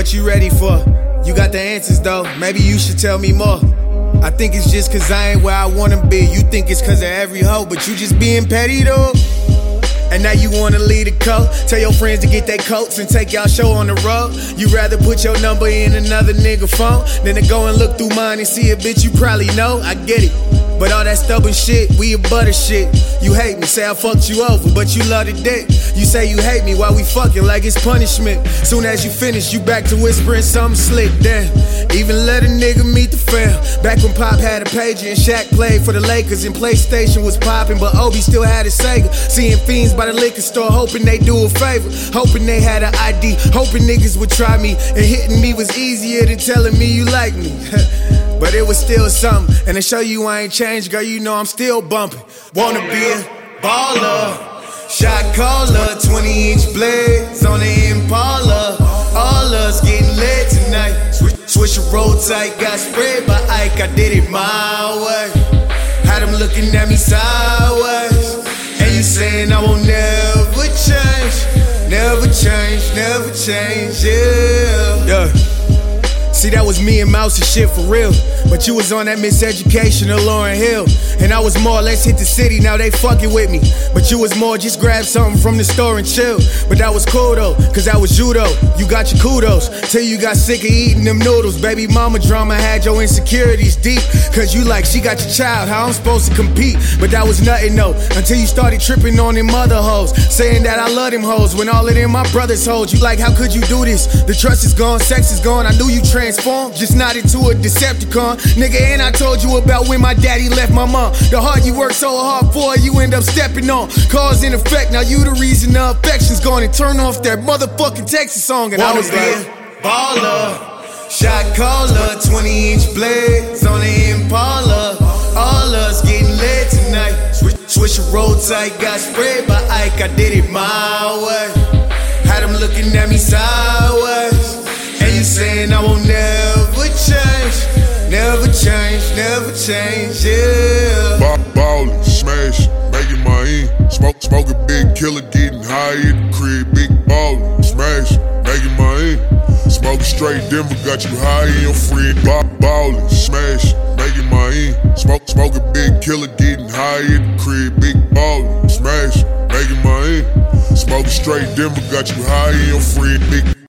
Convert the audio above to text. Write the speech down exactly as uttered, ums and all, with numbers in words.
What you ready for? You got the answers though, maybe you should tell me more. I think it's just cause I ain't where I wanna be. You think it's cause of every hoe, but you just being petty though. And now you wanna lead a coat. Tell your friends to get their coats and take y'all show on the road. You rather put your number in another nigga phone than to go and look through mine and see a bitch you probably know. I get it, but all that stubborn shit, we a butter shit. You hate me, say I fucked you over, but you love the dick. You say you hate me while we fucking like it's punishment. Soon as you finish, you back to whispering something slick. Damn, even let a nigga meet the fam. Back when Pop had a pager and Shaq played for the Lakers and PlayStation was popping, but Obi still had a Sega. Seeing fiends by the liquor store, hoping they do a favor, hoping they had an I D, hoping niggas would try me, and hitting me was easier than telling me you like me. But it was still something, and to show you I ain't changed, girl, you know I'm still bumping. Wanna be a baller, shot caller, twenty inch blades on the Impala. All us getting lit tonight. Switch, switch a roll tight, got sprayed by Ike, I did it my way. Had them looking at me sideways, and you saying I won't never change, never change, never change, yeah. Yeah. See, that was me and Mouse and shit for real. But you was on that Miseducation of Lauryn Hill. And I was more, let's hit the city, now they fucking with me. But you was more, just grab something from the store and chill. But that was cool though, cause that was judo. You got your kudos, till you got sick of eating them noodles. Baby mama drama had your insecurities deep. Cause you like, she got your child, how I'm supposed to compete? But that was nothing though, until you started tripping on them other hoes, saying that I love them hoes, when all of them my brothers hoes. You like, how could you do this? The trust is gone, sex is gone, I knew you transformed, just not into a Decepticon. Nigga, and I told you about when my daddy left my mom. The hard you work so hard for, you end up stepping on. Cause and effect, now you the reason the affection's gone, and turn off that motherfucking Texas song. And wanna I was be like, a baller, shot caller, twenty inch blades on the Impala. All us getting lit tonight. Switch, switch a roll tight, got sprayed by Ike, I did it my way. Had them looking at me sideways, and you saying I won't never change, never change, never change, yeah. Ball, ballin', smash, making my end. Smoke, smoke a big killer, getting high at the crib. Big ballin', smash, making my end. Smoke straight Denver, got you high in your friend. Ball, ballin', smash, making my end. Smoke, smoke a big killer, getting high at the crib. Big ballin', smash, making my end. Smoke straight Denver, got you high in your friend. Big